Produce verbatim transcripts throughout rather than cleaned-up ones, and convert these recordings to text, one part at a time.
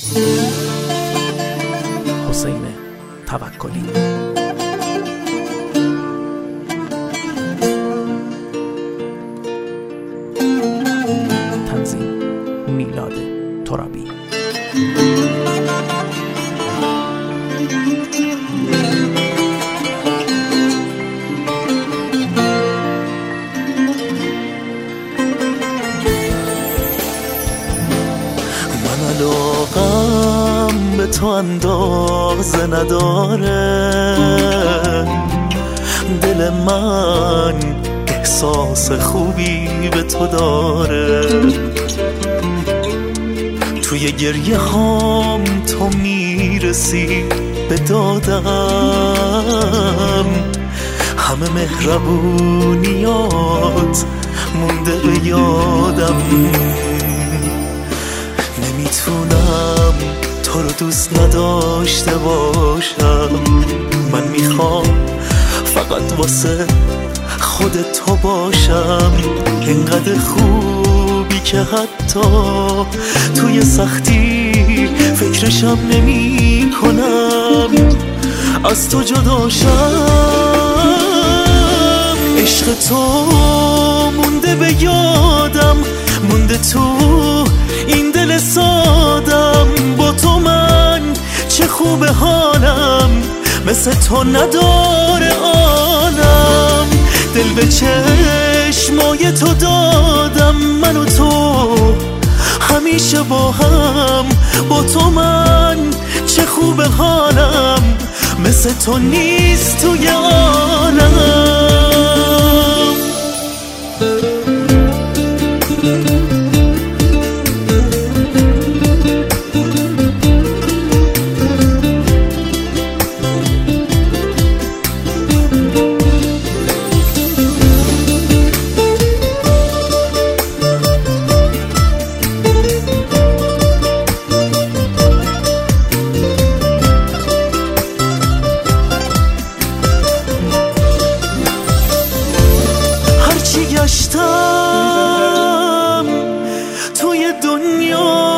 حسین توکلی. تنظیم میلاد ترابی. علاقم به تو اندازه نداره، دل من احساس خوبی به تو داره، توی گریه هام تو میرسی به دادم، همه مهربونیات مونده به یادم، نمیتونم تو رو دوست نداشته باشم، من میخوام فقط واسه خودت تو باشم، انقدر خوبی که حتی توی سختی فکرشم نمی کنم از تو جداشم، عشق تو مونده به یادم، مونده تو این دل سادم، با تو من چه خوب حالم، مثل تو نداره عالم، دل به چشمای تو دادم، من و تو همیشه با هم، با تو من چه خوب حالم، مثل تو نیست توی عالم. گشتم توی دنیا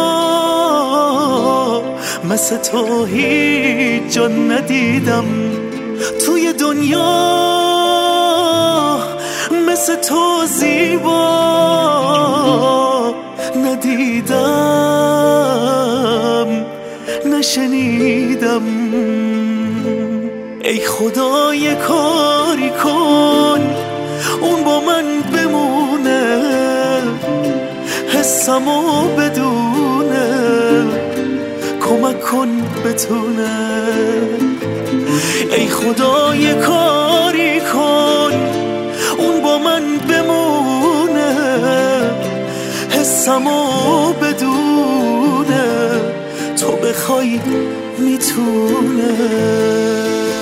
مثل تو هیچ جا ندیدم، توی دنیا مثل تو زیبا ندیدم نشنیدم، ای خدا یه کاری کن اون با من بمونه، حسمو بدونه، کمک کن بتونه، ای خدا یه کاری کن اون با من بمونه، حسمو بدونه، تو بخوای میتونه.